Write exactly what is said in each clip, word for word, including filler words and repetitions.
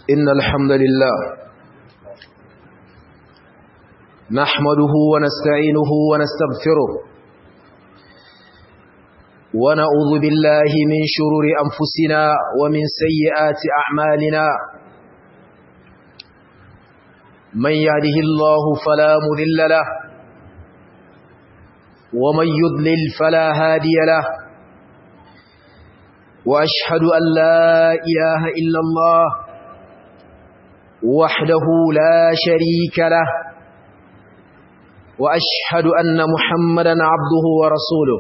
إن الحمد لله نحمده ونستعينه ونستغفره ونعوذ بالله من شرور أنفسنا ومن سيئات أعمالنا من يهده الله فلا مضل له ومن يضلل فلا هادي له وأشهد أن لا إله إلا الله وحده لا شريك له وأشهد أن محمدًا عبده ورسوله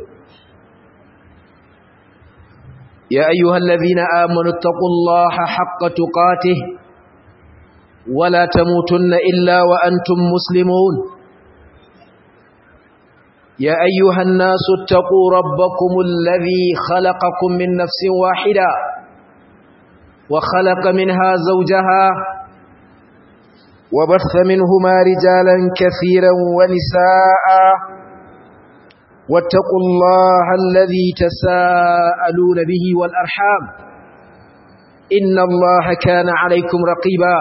يا أيها الذين آمنوا اتقوا الله حق تقاته ولا تموتن إلا وأنتم مسلمون يا أيها الناس اتقوا ربكم الذي خلقكم من نفس واحدة وخلق منها زوجها وبث منهما رجالا كثيرا ونساء واتقوا الله الذي تساءلون به والأرحام إن الله كان عليكم رقيبا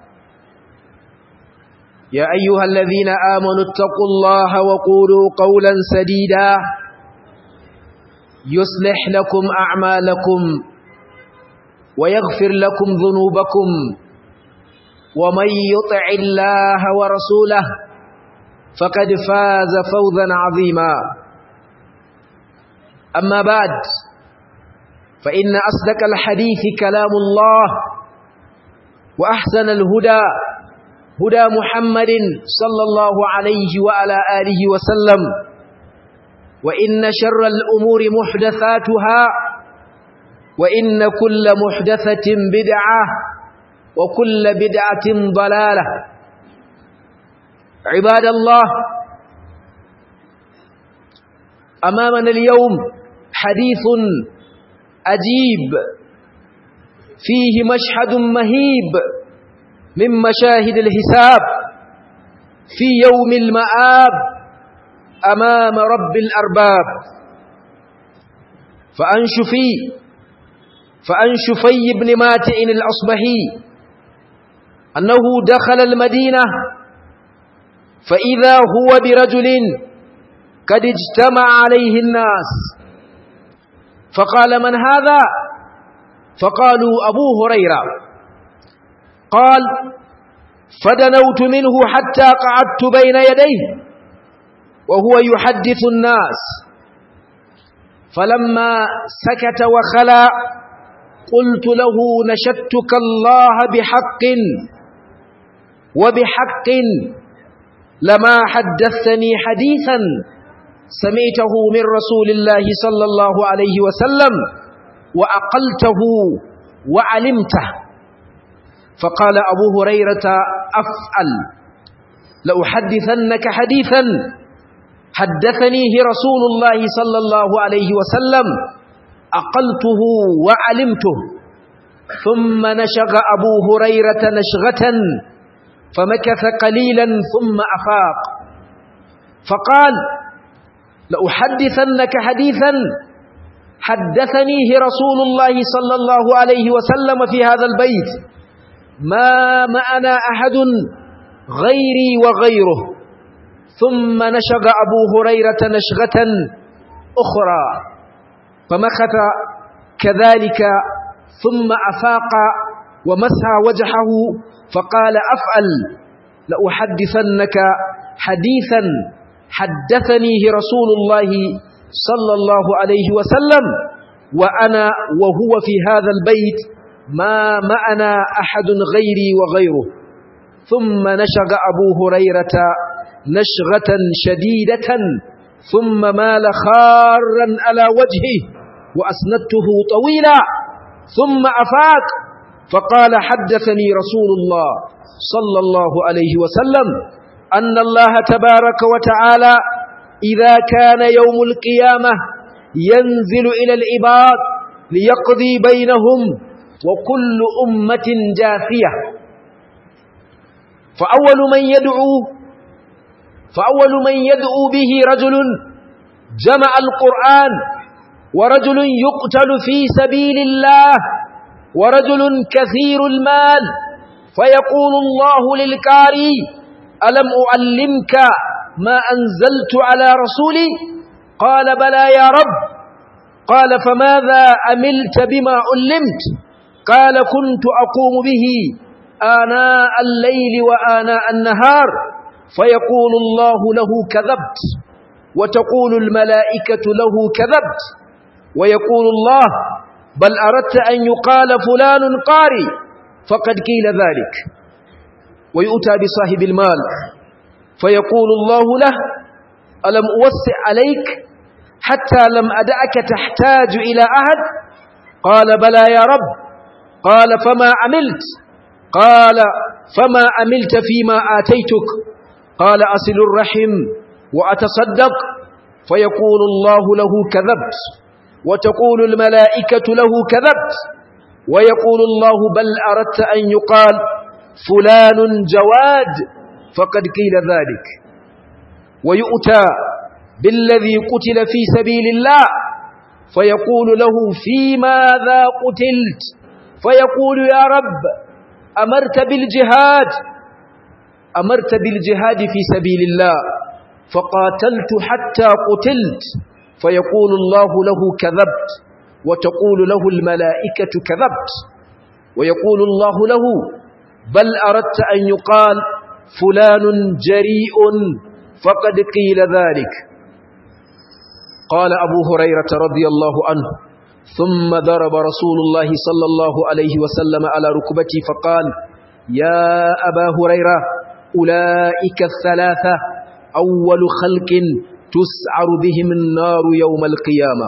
يا أيها الذين آمنوا اتقوا الله وقولوا قولا سديدا يصلح لكم أعمالكم ويغفر لكم ذنوبكم ومن يطع الله ورسوله فقد فاز فوزا عظيما أما بعد فإن أصدق الحديث كلام الله وأحسن الهدى هدى محمد صلى الله عليه وعلى آله وسلم وإن شر الأمور محدثاتها وإن كل محدثة بدعة وكل بدعة ضلالة عباد الله أمامنا اليوم حديث عجيب فيه مشهد مهيب من مشاهد الحساب في يوم المآب أمام رب الأرباب فعن شفي فعن شفي بن ماتع الأصبحي أنه دخل المدينة فإذا هو برجل قد اجتمع عليه الناس فقال من هذا؟ فقالوا أبو هريرة قال فدنوت منه حتى قعدت بين يديه وهو يحدث الناس فلما سكت وخلى قلت له نشدتك الله بحق وبحق لما حدثني حديثا سمعته من رسول الله صلى الله عليه وسلم وأقلته وعلمته فقال أبو هريرة أفعل لأحدثنك حديثا حدثنيه رسول الله صلى الله عليه وسلم أقلته وعلمته ثم نشغ أبو هريرة نشغة فمكث قليلا ثم أفاق فقال لأحدثنك حديثا حدثنيه رسول الله صلى الله عليه وسلم في هذا البيت ما معنا أحد غيري وغيره ثم نشغ أبو هريرة نشغة أخرى فمكث كذلك ثم أفاق ومسح وجهه فقال أفعل لأحدثنك حديثا حدثنيه رسول الله صلى الله عليه وسلم وأنا وهو في هذا البيت ما معنا أحد غيري وغيره ثم نشغ أبو هريرة نشغة شديدة ثم مال خارا على وجهه وأسندته طويلا ثم أفاق فقال حدثني رسول الله صلى الله عليه وسلم أن الله تبارك وتعالى إذا كان يوم القيامة ينزل إلى العباد ليقضي بينهم وكل أمة جاثية فأول من يدعو فأول من يدعو به رجل جمع القرآن ورجل يقتل في سبيل الله ورجل كثير المال فيقول الله للقارئ ألم أعلمك ما أنزلت على رسولي؟ قال بلى يا رب. قال فماذا عملت بما علمت؟ قال كنت أقوم به آناء الليل وآناء النهار. فيقول الله له كذبت، وتقول الملائكة له كذبت، ويقول الله بل أردت أن يقال فلان قارئ فقد قيل ذلك. ويؤتى بصاحب المال فيقول الله له ألم أوسع عليك حتى لم أدعك تحتاج إلى أحد؟ قال بلى يا رب. قال فما عملت؟ قال فما عملت فيما آتيتك؟ قال أصل الرحم وأتصدق. فيقول الله له كذبت، وتقول الملائكة له كذبت، ويقول الله بل أردت أن يقال فلان جواد فقد قيل ذلك. ويؤتى بالذي قتل في سبيل الله فيقول له في ماذا قتلت؟ فيقول يا رب أمرت بالجهاد أمرت بالجهاد في سبيل الله فقاتلت حتى قتلت. فيقول الله له كذبت، وتقول له الملائكة كذبت، ويقول الله له بل أردت أن يقال فلان جريء فقد قيل ذلك. قال أبو هريرة رضي الله عنه ثم ضرب رسول الله صلى الله عليه وسلم على ركبتي فقال يا أبا هريرة أولئك الثلاثة أول خلق تسعر بهم النار يوم القيامة.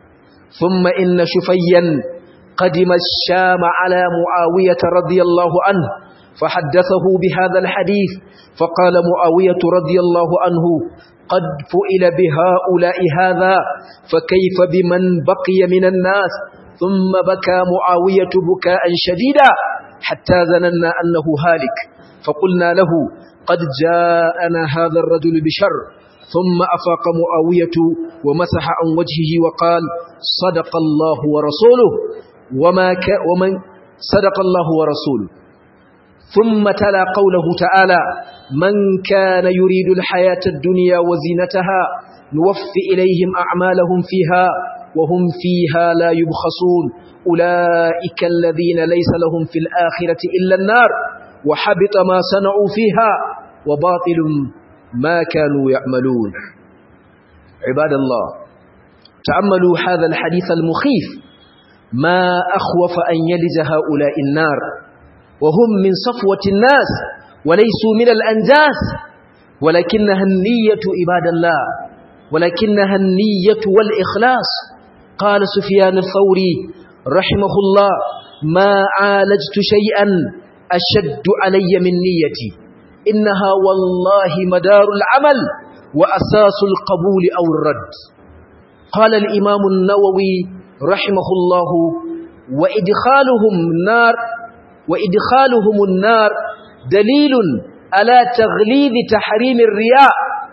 ثم إن شفيا قدم الشام على معاوية رضي الله عنه فحدثه بهذا الحديث فقال معاوية رضي الله عنه قد فئل بهؤلاء هذا فكيف بمن بقي من الناس؟ ثم بكى معاوية بكاء شديدا حتى ظننا أنه هالك، فقلنا له قد جاءنا هذا الرجل بشر. ثم أفاق معاوية ومسح عن وجهه وقال صدق الله ورسوله وما ك ومن صدق الله ورسوله. ثم تلا قوله تعالى من كان يريد الحياة الدنيا وزينتها نوفي إليهم أعمالهم فيها وهم فيها لا يبخسون أولئك الذين ليس لهم في الآخرة إلا النار وحبط ما صنعوا فيها وباطل ما كانوا يعملون. عباد الله تأملوا هذا الحديث المخيف، ما أخوف أن يلج هؤلاء النار وهم من صفوة الناس وليسوا من الأنجاس، ولكنها النية عباد الله، ولكنها النية والإخلاص. قال سفيان الثوري رحمه الله ما عالجت شيئا أشد علي من نيتي، إنها والله مدار العمل وأساس القبول أو الرد. قال الإمام النووي رحمه الله وإدخالهم النار وإدخالهم النار دليل على تغليظ تحريم الرياء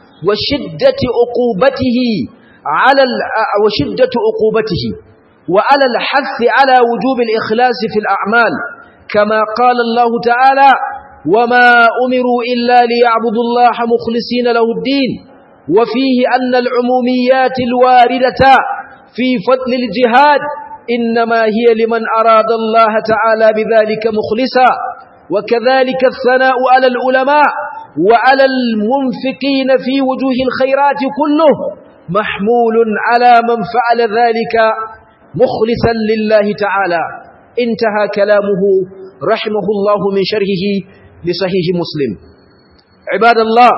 وشدة عقوبته على وشدة عقوبته وعلى الحث على وجوب الإخلاص في الأعمال، كما قال الله تعالى وما أمروا إلا ليعبدوا الله مخلصين له الدين. وفيه أن العموميات الواردة في فضل الجهاد إنما هي لمن أراد الله تعالى بذلك مخلصا. وكذلك الثناء على العلماء وعلى المنفقين في وجوه الخيرات كله محمول على من فعل ذلك مخلصا لله تعالى. انتهى كلامه رحمه الله من شرحه لصحيح مسلم. عباد الله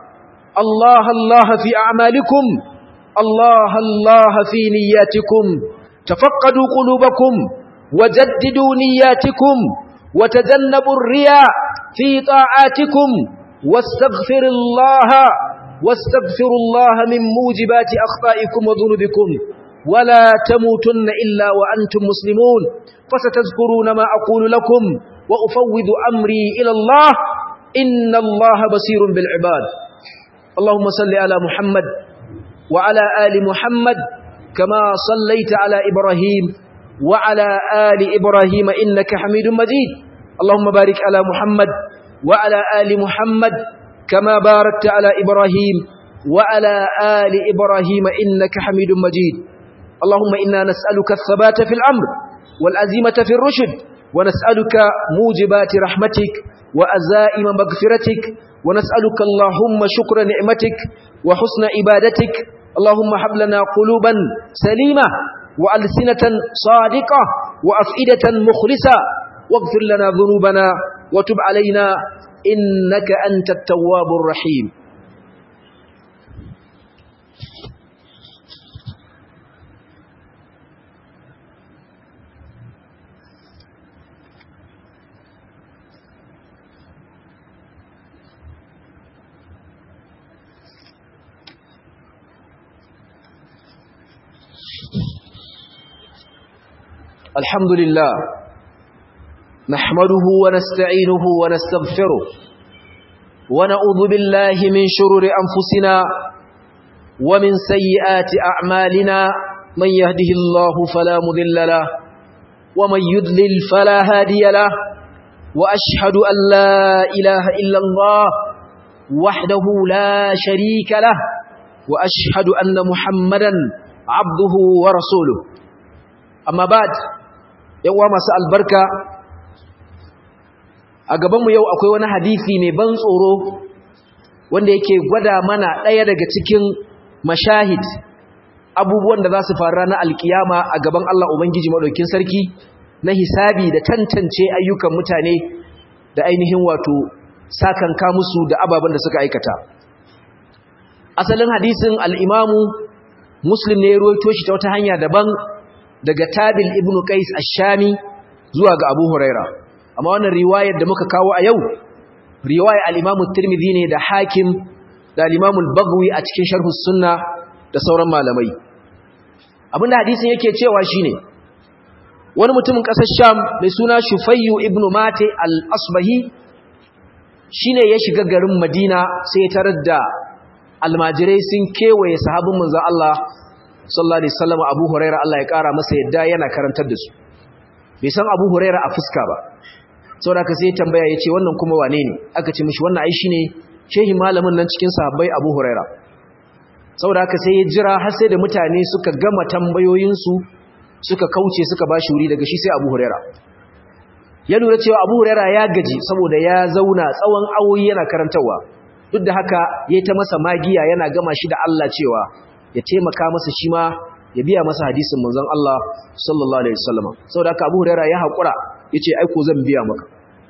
الله الله في أعمالكم، الله الله في نياتكم، تفقدوا قلوبكم وجددوا نياتكم وتجنبوا الرياء في طاعاتكم واستغفر الله واستغفر الله من موجبات أخطائكم وذنوبكم ولا تموتن إلا وأنتم مسلمون. فستذكرون ما أقول لكم وأفوض أمري إلى الله إن الله بصير بالعباد. اللهم صل على محمد وعلى آل محمد كما صليت على إبراهيم وعلى آل إبراهيم إنك حميد مجيد. اللهم بارك على محمد وعلى آل محمد كما باركت على إبراهيم وعلى آل إبراهيم إنك حميد مجيد. اللهم إنا نسألك الثبات في الأمر والعزيمة في الرشد، ونسألك موجبات رحمتك وأزائم مغفرتك، ونسألك اللهم شكر نعمتك وحسن عبادتك. اللهم هب لنا قلوبا سليمة وألسنة صادقة وأفئدة مخلصة، واغفر لنا ذنوبنا وتب علينا إنك أنت التواب الرحيم. الحمد لله نحمده ونستعينه ونستغفره ونعوذ بالله من شرور أنفسنا ومن سيئات أعمالنا، من يهده الله فلا مضل له ومن يضلل فلا هادي له، وأشهد أن لا إله إلا الله وحده لا شريك له، وأشهد أن محمدا عبده ورسوله. أما بعد، yawa masu albarka, a gabanmu yau akwai wani hadisi mai ban tsoro wanda yake gwada mana ɗaya daga cikin mashahid abubuwan da za su faru ranar alkiyama a gaban Allah Ubangiji Maɗaukin Sarki na hisabi da tantance ayyukan mutane da ainihin wato sakanka musu da ababen da suka aikata. Asalin hadisin al'imamu Muslim ne ya ruwaito shi ta wata hanya daban daga Tabil ibn Qais ash-Shami zuwa ga Abu Huraira, amma wannan riwayar da muka kawo a yau riwayar al-Imam Tirmidhi ne da Hakim da al-Imam al-Baghawi a cikin Sharh as-Sunnah da sauran malamai. Abinda hadisin yake cewa shine wani mutumin kasar Sham mai suna Shufayyu ibn Mate al-Asbahi shine ya shiga garin Madina sai ya tarar da almajirai sun kewaye sahabban manzon Allah sallallahu alaihi wasallam Abu Huraira, Allah ya kara masa yadda yana karantar da su. Bai san Abu Huraira a fuska ba, saboda haka sai tambaya yace wannan kuma wane ne? Aka ce mishi wannan ai shine shehi malamin nan cikin sahabbai Abu Huraira. Saboda haka sai ya jira har sai da mutane suka gama tambayoyin su suka kauce suka bashi wuri, daga shi sai Abu Huraira. Ya lura cewa Abu Huraira ya gaji saboda ya zauna tsawon awoyi yana karantawa. Duk da haka yayi ta masa magiya yana gama shi da Allah cewa ya taimaka masa shi ma ya biya masa hadisin manzon Allah sallallahu alaihi wasallam. Saboda haka Abu Huraira ya hakura yace ai ko zan biya maka.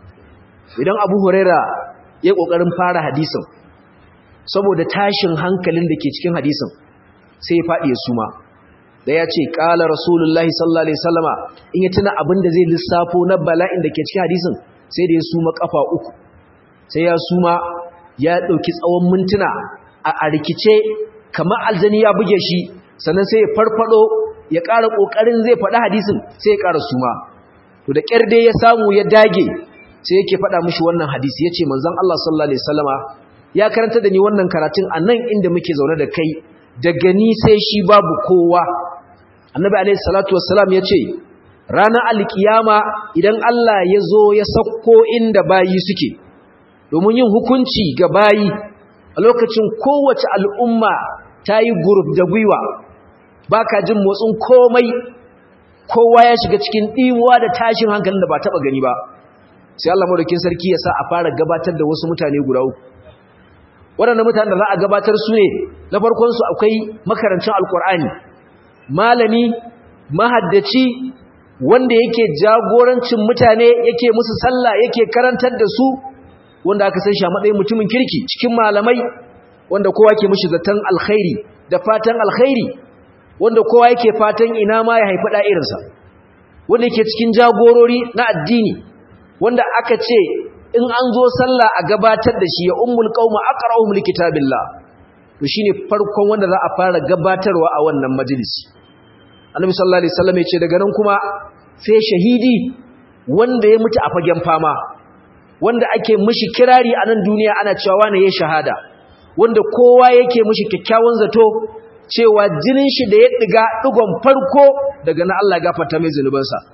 Idan Abu Huraira ya kokarin fara hadisin saboda tashin hankalin da ke cikin hadisin sai ya fadi ya suma. Da ya ce qala rasulullahi sallallahu alaihi wasallama, in ya tuna abin da zai lissafo na bala'in da ke cikin hadisin sai da ya suma kafa uku. Sai ya suma ya dauki tsawon mintuna a rikice kamar aljani ya buge shi, sannan sai ya farfado ya ƙara ƙoƙarin zai faɗi hadisin sai ya ƙara suma. To da ƙyar dai ya samu ya dage sai yake faɗa mishi wannan hadisi, yace manzon Allah sallallahu alaihi wasallama ya karanta da ni wannan karatun a nan inda muke zaune da kai, daga ni sai shi babu kowa. Annabi alaihi salatu wassalam yace ranar alkiyama idan Allah ya zo ya sauko inda bayi suke domin yin hukunci ga bayi, a lokacin kowace al'umma ta yi guruf da gwiwa, ba ka jin motsin komai, kowa ya shiga cikin ɗimuwa da tashin hankalin da ba taɓa gani ba. Sai Allah madaukin sarki ya sa a fara gabatar da wasu mutane guda uku. Waɗannan mutane da za a gabatar su ne, na farkonsu akwai makarancin alkur'ani, malami mahaddaci wanda yake jagorancin mutane, yake musu sallah, yake karantar da su, wanda aka san shi a matsayin mutumin kirki cikin malamai, wanda kowa ke mishi zaton alkhairi da fatan alkhairi, wanda kowa yake fatan ina ma ya haifi da irinsa, wanda yake cikin jagorori na addini, wanda aka ce in an zo sallah a gabatar da shi ya ummul qauma aqra'uhum likitabillah, to shine farkon wanda za a fara gabatarwa a wannan majalisi. Annabi sallallahu alaihi wasallam ya ce daga nan kuma sai shahidi wanda ya mutu a fagen fama, wanda ake mishi kirari a nan duniya ana cewa wane ya shahada, wanda kowa yake mishi kyakkyawan zato cewa jinin shi da ya diga digon farko daga nan Allah ya gafarta mai zanubansa,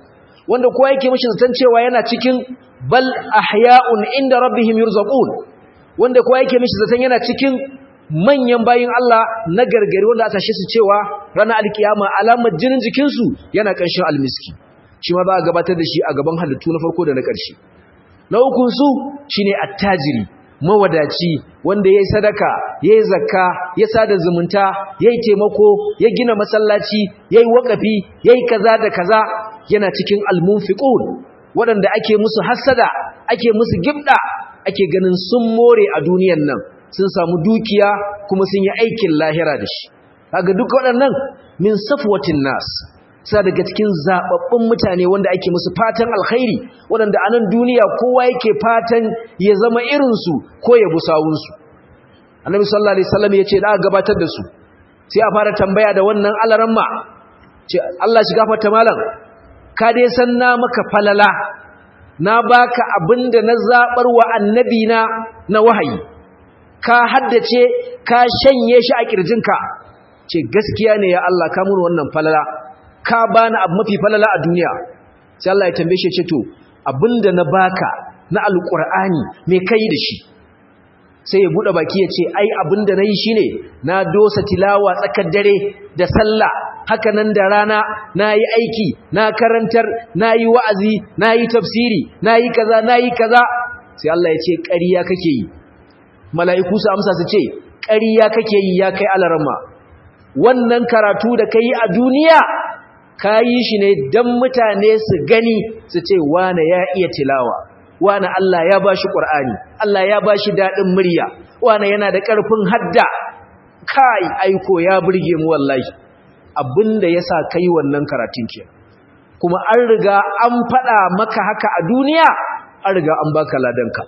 wanda kowa yake mishi zaton cewa yana cikin bal ahya'un inda rabbihim yurzaqun, wanda kowa yake mishi zaton yana cikin manyan bayin Allah na gargari wanda aka shi su cewa ranar alkiyama alamar jinin jikinsu yana ƙanshin almiski, shi ma ba a gabatar da shi a gaban halittu na farko da na ƙarshe. Na ukun su shine attajiri, mawadaci wanda yayi sadaka, yayi zakka, ya sada zumunta, yayi taimako, ya gina masallaci, yayi wakafi, yayi kaza da kaza, yana cikin almunfiqun, waɗanda ake musu hasada, ake musu gibda, ake ganin sun more a duniyar nan, sun samu dukiya kuma sun yi aikin lahira da shi. Kaga duk waɗannan min safwatin nas, sa daga cikin zababbun mutane wanda ake musu fatan alkhairi, waɗanda a nan duniya kowa yake fatan ya zama irinsu ko ya busawunsu. Annabi sallallahu alaihi wasallam ya ce da gabatar da su sai a fara tambaya da wannan alaramma, ce Allah shi gafarta malam, ka dai san na maka falala, na baka abinda na zabar wa annabina na wahayi, ka haddace ka shanye shi a kirjinka. Ce gaskiya ne ya Allah, ka mun wannan falala, ka bani abu mafi falala a duniya. Sai Allah ya tambaye shi ce to abinda na baka na alqur'ani me kai da shi? Sai ya bude baki ya ce ai abinda nayi shine na dosa tilawa tsakar dare da sallah, haka nan da rana nayi aiki, na karantar, nayi wa'azi, nayi tafsiri, nayi kaza nayi kaza. Sai Allah ya ce ƙarya kake yi. Mala'iku su amsa su ce ƙarya kake yi ya kai alarma, wannan karatu da kai a duniya ka yi shi ne don mutane su gani su ce wane ya iya tilawa, wane Allah ya ba shi ƙur'ani, Allah ya ba shi daɗin murya, wane yana da ƙarfin hadda, kai aiko ya burge mu wallahi. Abinda ya sa kai wannan karatun ke, kuma an riga an faɗa maka haka a duniya, an riga an baka ladanka.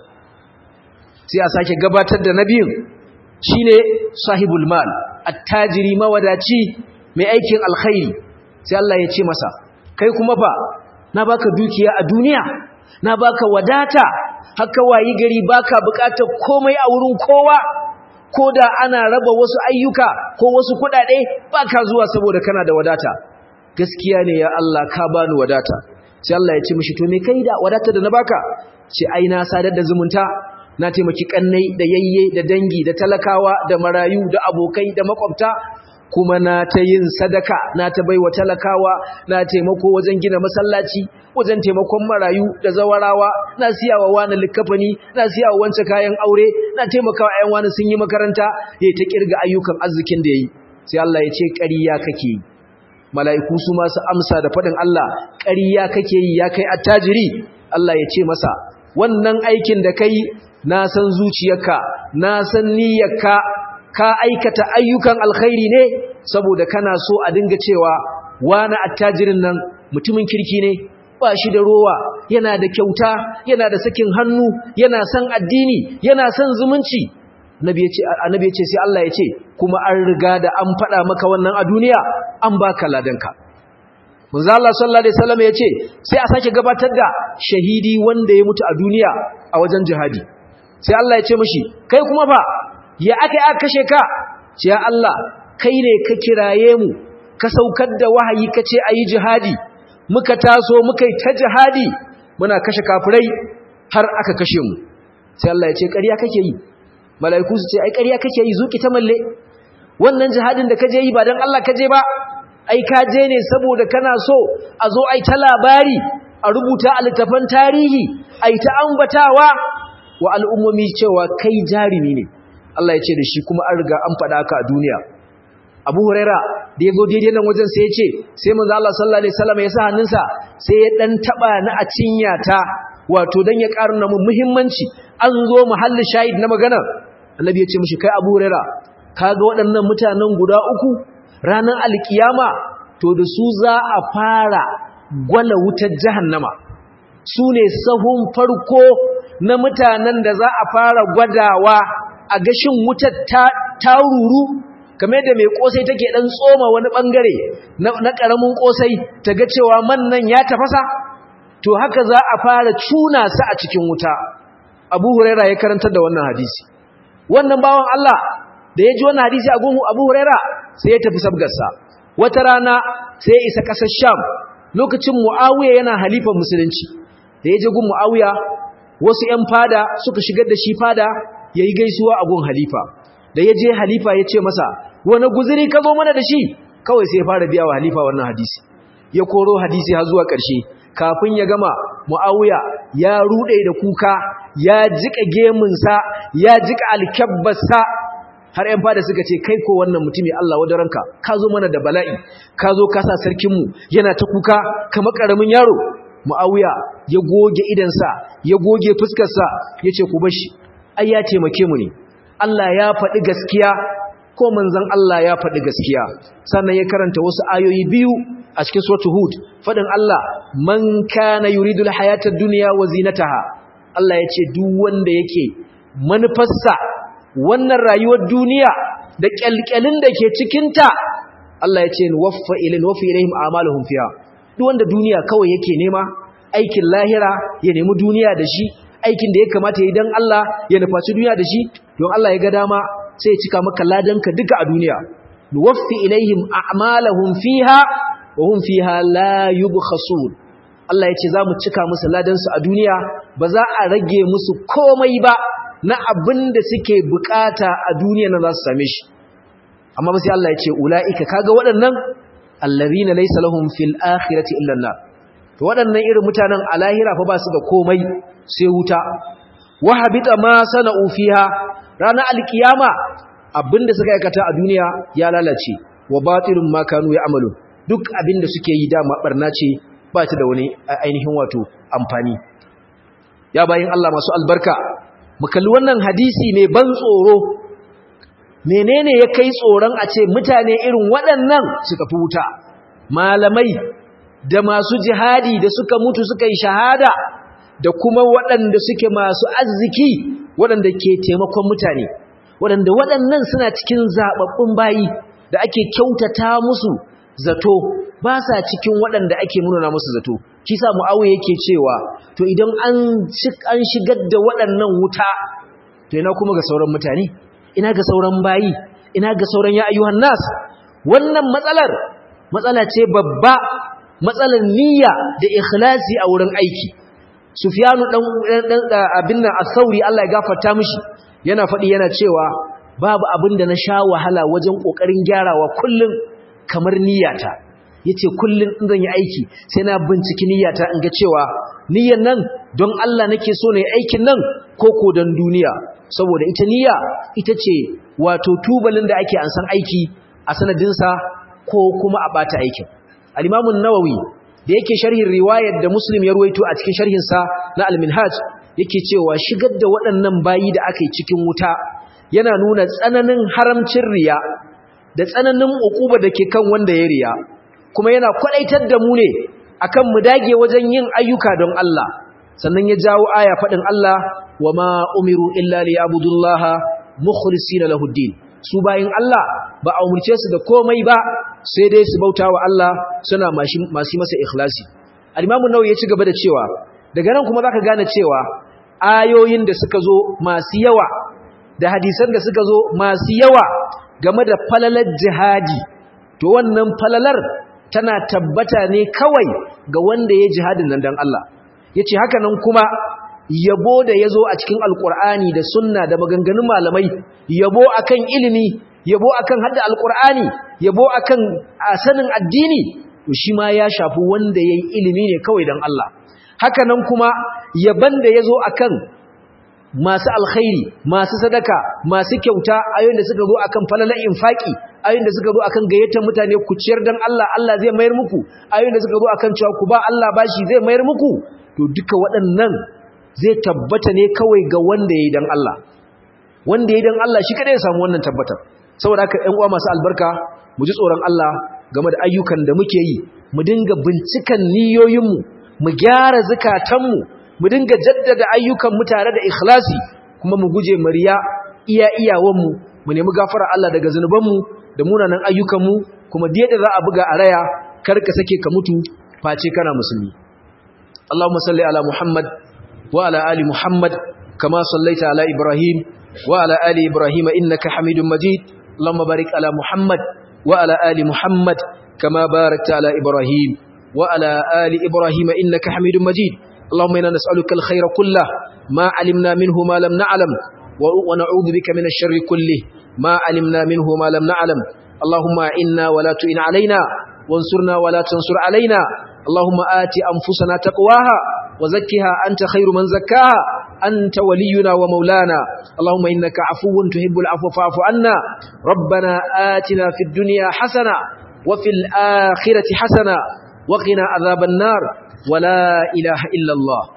Sai a sake gabatar da nabiyin shine sahibul mal, attajiri mawadaci mai aikin alkhairi. Sai Allah ya ce masa kai kuma fa na baka dukiya a duniya, na baka wadata, haka wayi gari baka bukatar komai a wurin kowa, koda ana raba wasu ayyuka ko wasu kudade baka zuwa saboda kana da wadata. Gaskiya ne ya Allah, ka bani wadata. Sai Allah ya ce mishi to me kai da wadata da na baka? Ce ai na sadar da zumunta, na taimaki kannai da yayye da dangi da talakawa da marayu da abokai da makwabta, kuma na ta yin sadaka, na ta baiwa talakawa, na taimako wajen gina masallaci, wajen taimakon marayu da zawarawa, na siyawa wani likafani, na siyawa wance kayan aure, na taimakawa ƴan wani sun yi makaranta, yayi ta kirga ayyukan arzikin da yayi. Sai Allah ya ce ƙarya kake yi. Mala'iku su ma su amsa da faɗin Allah, ƙarya kake yi ya kai attajiri. Allah ya ce masa wannan aikin da kai na san zuciyarka, na san niyyarka, ka aikata ayyukan alkhairi ne saboda kana so a dinga cewa wani attajirin nan mutumin kirki ne, ba shi da rowa, yana da kyauta, yana da sakin hannu, yana son addini, yana son zumunci. Annabi ya ce sai Allah ya ce kuma an riga da an faɗa maka wannan a duniya, an baka ladanka. Manzo Allah sallallahu alaihi wasallam ya ce sai a sake gabatar da shahidi wanda ya mutu a duniya a wajen jihadi. Sai Allah ya ce mishi kai kuma fa ya aka aka kashe ka? Ce ya Allah, kai ne ka kiraye mu, ka saukar da wahayi ka ce ayi jihadi, muka taso muka yi ta jihadi, muna kashe kafirai har aka kashe mu. Sai Allah ya ce ƙarya kake yi. Mala'iku su ce ai ƙarya kake yi, zuki ta malle. Wannan jihadin da ka je yi ba dan Allah ka je ba, ai ka je ne saboda kana so a zo ai ta labari, a rubuta a littafan tarihi, ai ta ambatawa wa al'ummomi cewa kai jarimi ne. Allah ya ce da shi kuma an riga an faɗa ka a duniya. Abu Huraira da ya zo daidai nan wajen sai ya ce sai manzo Allah sallallahu alaihi wasallam ya sa hannunsa sai ya dan taba ni a cinyata, wato dan ya karuna mun muhimmanci. An zo muhalli shahid na magana. Annabi ya ce mishi kai Abu Huraira, kaga waɗannan mutanen guda uku ranar alkiyama to da su za a fara gwala wutar jahannama. Su ne sahun farko na mutanen da za a fara gwadawa a gashin wutar ta, ta ruru, kamar da mai kosai take dan tsoma wani bangare na, na karamin kosai ta ga cewa man nan ya tafasa, to haka za a fara cuna su a cikin wuta. Abu Huraira ya karantar da wannan hadisi. Wannan bawan Allah da ya ji wannan hadisi a gunhu Abu Huraira sai ya tafi sabgarsa. Wata rana sai ya isa ƙasar Sham, lokacin Muawiya yana halifan musulunci da yaje gun Muawiya wasu ƴan fada suka shigar da shi fada yayi gaisuwa a gun halifa da yaje halifa yace masa wani guzuri ka zo mana da shi kawai sai ya fara biya wa halifa wannan hadisi ya koro hadisi har zuwa ƙarshe kafin ya gama Muawiya ya rude da kuka ya jika gemunsa ya jika alkabbarsa har ƴan fada suka ce kai ko wannan mutumi Allah wadaranka ka zo mana da bala'i ka zo ka sa sarkin mu yana ta kuka kamar karamin yaro Muawiya ya goge idansa ya goge fuskarsa yace ku bashi ai ya taimake mu ne Allah ya faɗi gaskiya ko manzon Allah ya faɗi gaskiya sannan ya karanta wasu ayoyi biyu a cikin suratul hud fadin Allah man kana yuridul hayatad dunya wa zinataha Allah yace duk wanda yake manufarsa wannan rayuwar duniya da kyalkyalin da ke cikin ta Allah yace waffa ilin wafi ilaihim a'maluhum fiha duk wanda duniya kawai yake nema aikin lahira ya nemi duniya da shi aikin da ya kamata yi dan Allah ya nufaci duniya da shi don Allah ya ga dama sai ya cika maka ladanka duka a duniya waffi ilaihim a'maluhum fiha wa hum fiha la yubkhasun Allah yace zamu cika musu ladan su a duniya ba za a rage musu komai ba na abinda suke bukata a duniya na za su same shi amma ba sai Allah yace ulaika kaga waɗannan allazina laysa lahum fil akhirati illa an-nar to waɗannan irin mutanen a lahira fa ba su da komai sai wuta wa habita ma sana'u fiha ranar alkiyama abinda suka aikata a duniya ya lalace wa batilun ma kanu ya'malu duk abinda suke yi dama barna ce ba ta da wani ainihin wato amfani ya bayin Allah masu albarka mu kalli wannan hadisi mai ban tsoro menene ya kai tsoron a ce mutane irin waɗannan suka fi wuta malamai da masu jihadi da suka mutu suka yi shahada da kuma waɗanda suke masu arziki waɗanda ke taimakon mutane waɗanda waɗannan suna cikin zaɓaɓɓun bayi da ake kyautata musu zato ba sa cikin waɗanda ake munana musu zato shi sa Muawiya yake cewa to idan an an shigar da waɗannan wuta to ina kuma ga sauran mutane ina ga sauran bayi ina ga sauran ya ayyuhan nas wannan matsalar matsala ce babba matsalar niyya da ikhlasi a wurin aiki Sufyanu dan abin nan as-Sauri Allah ya gafarta mishi yana faɗi yana cewa babu abin da na sha wahala wajen kokarin gyarawa kullun kamar niyyata yace kullun in zan yi aiki sai na binciki niyyata in ga cewa niyyan nan don Allah nake so ne aikin nan ko ko don duniya saboda ita niyya ita ce wato tubalin da ake ansan aiki a sanadin sa ko kuma a bata aikin al-Imam an-Nawawi da yake sharhin riwayar da Muslim ya ruwaito a cikin sharhin sa na al-Minhaj yake cewa shigar da waɗannan bayi da aka yi cikin wuta yana nuna tsananin haramcin riya da tsananin ukuba da ke kan wanda ya riya kuma yana kwadaitar da mu ne akan mu dage wajen yin ayyuka don Allah sannan ya jawo aya fadin Allah wama umiru illa liyabudullaha mukhlisina lahuddin su bayin Allah ba a umurce su da komai ba sai dai su bautawa Allah suna masu masa ikhlasi al-Imam an-Nawawi ya ci gaba da cewa daga nan kuma zaka gane cewa ayoyin da suka zo masu yawa da hadisan da suka zo masu yawa game da falalar jihadi to wannan falalar tana tabbata ne kawai ga wanda ya jihadin nan dan Allah yace haka nan kuma yabo da yazo a cikin alqur'ani da sunna da maganganun malamai yabo akan ilimi yabo akan hadda alqur'ani yabo akan sanin addini to shi ma ya shafi wanda yayi ilimi ne kawai dan Allah haka nan kuma yaban da yazo akan masu alkhairi masu sadaka masu kyauta ayoyin da suka zo akan falalar infaki ayoyin da suka zo akan gayyatar mutane ku ciyar dan Allah Allah zai mayar muku ayoyin da suka zo akan cewa ku ba Allah bashi zai mayar muku to duka waɗannan zai tabbata ne kawai ga wanda yayi dan Allah wanda yayi dan Allah shi kada ya samu wannan tabbatar saboda haka ƴan uwa masu albarka mu ji tsoron Allah game da ayyukan da muke yi mu dinga bincikan niyoyinmu mu gyara zakatanmu mu dinga jaddada ayyukan mu tare da ikhlasi kuma mu guje mariya iya iyawanmu mu nemi gafara Allah daga zanubanmu da munanan ayyukanmu kuma da yadda za a buga a raya kar ka sake ka mutu face kana musulmi Allahumma salli ala Muhammad wa ala ali Muhammad kama sallaita ala Ibrahim wa ala ali Ibrahim innaka Hamidum Majid Allahumma barik ala Muhammad wa ala ali Muhammad kama barakta ala Ibrahim وعلى آل إبراهيم إنك حميد مجيد اللهم إنا نسألك الخير كله ما علمنا منه ما لم نعلم ونعوذ بك من الشر كله ما علمنا منه ما لم نعلم اللهم إنا ولا تئن علينا وانصرنا ولا تنصر علينا اللهم آت أنفسنا تقواها وزكها أنت خير من زكاها أنت ولينا ومولانا اللهم إنك عفو تحب العفو فاعف عنا ربنا آتنا في الدنيا حسنة وفي الآخرة حسنة وقنا عذاب النار ولا إله إلا الله